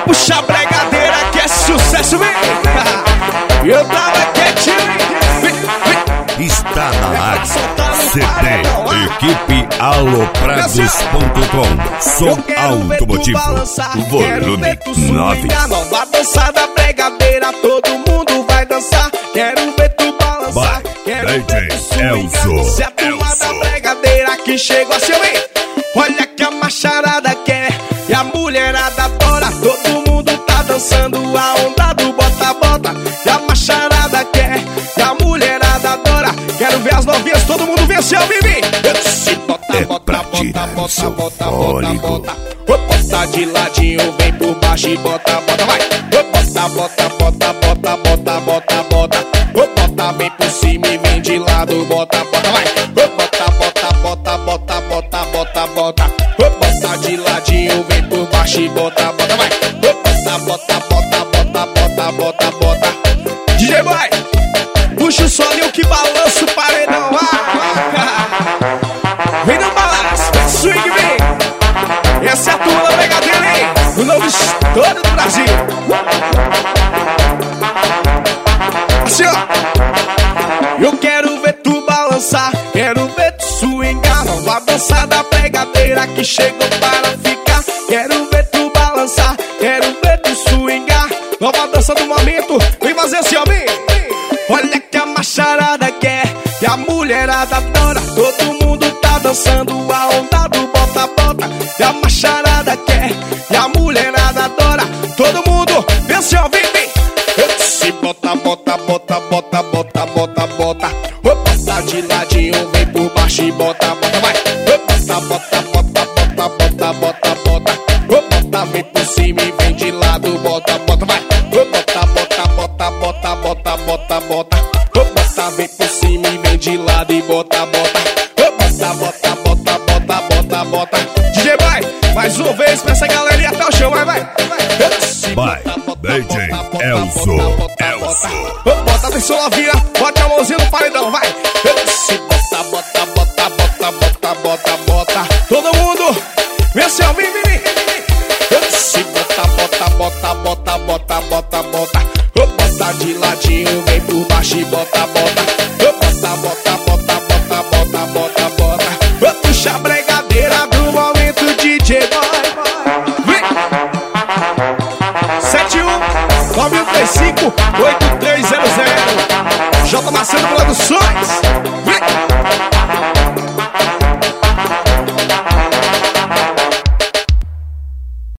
puxa a bregadeira que é sucesso, vem. Eu tava quietinho. Está na área CD Equipe Aloprados.com. Som automotivo volume 9. A nova dança da bregadeira, todo mundo vai dançar. Quero ver tu balançar. Quero ver tu swingar. Se a turma da bregadeira que chegou assim, vem. Olha que a macharada quer e a mulherada adora. Todo mundo tá dançando a onda do bota-bota. E a macharada quer e a mulherada adora. Quero ver as novinhas, todo mundo venceu, Bibi. Se bota, bota, bota, bota, bota, bota, bota. Bota de ladinho, vem por baixo e bota, bota, vai. Bota, bota, bota, bota, bota, bota, bota. Bota bem por cima e vem de lado, bota, bota, vai. Bota, bota, bota, bota, bota, bota, bota. Bota de ladinho, vem por baixo e bota, bota, vai. Bota, bota, bota, bota, bota, bota, bota. DJ Boy, puxa o solinho que balança o paredão. Vem no balanço, vem swing, vem. Essa é a tua pegadeira, hein? No novo estouro do Brasil. Assim, ó. Eu quero ver tu balançar, quero ver tu swingar. Nova dança da pegadeira que chegou para ficar. Quero ver tu balançar, quero ver tu swingar. Nova dança do momento, vem fazer assim, ó, vem. Olha que a macharada quer e a mulherada adora. Todo mundo tá dançando a onda do bota-bota. E a macharada quer e a mulherada adora. Todo mundo, vem assim, ó, vem, vem. Se bota, bota, bota, bota, bota, bota, bota. Bota de ladinho, vem por baixo e bota, bota, vai. Bota, bota, bota, bota, bota, bota, bota. Bota, vem por cima e vem de lado, bota, bota, vai. Bota, bota, bota, bota, bota, bota, bota. Bota, vem por cima e vem de lado e bota, bota. Bota, bota, bota, bota, bota, bota. DJ vai, mais uma vez pra essa galera ir até o chão, vai, vai. Vai, DJ Elzo. Bota atenção novinha, bota a mãozinha no paredão, vai. Se bota, bota, bota, bota, bota, bota, bota. Todo mundo, vem assim, ó, vem, vem, vem. Se bota, bota, bota, bota, bota, bota, bota. Bota de ladinho, vem por baixo e bota,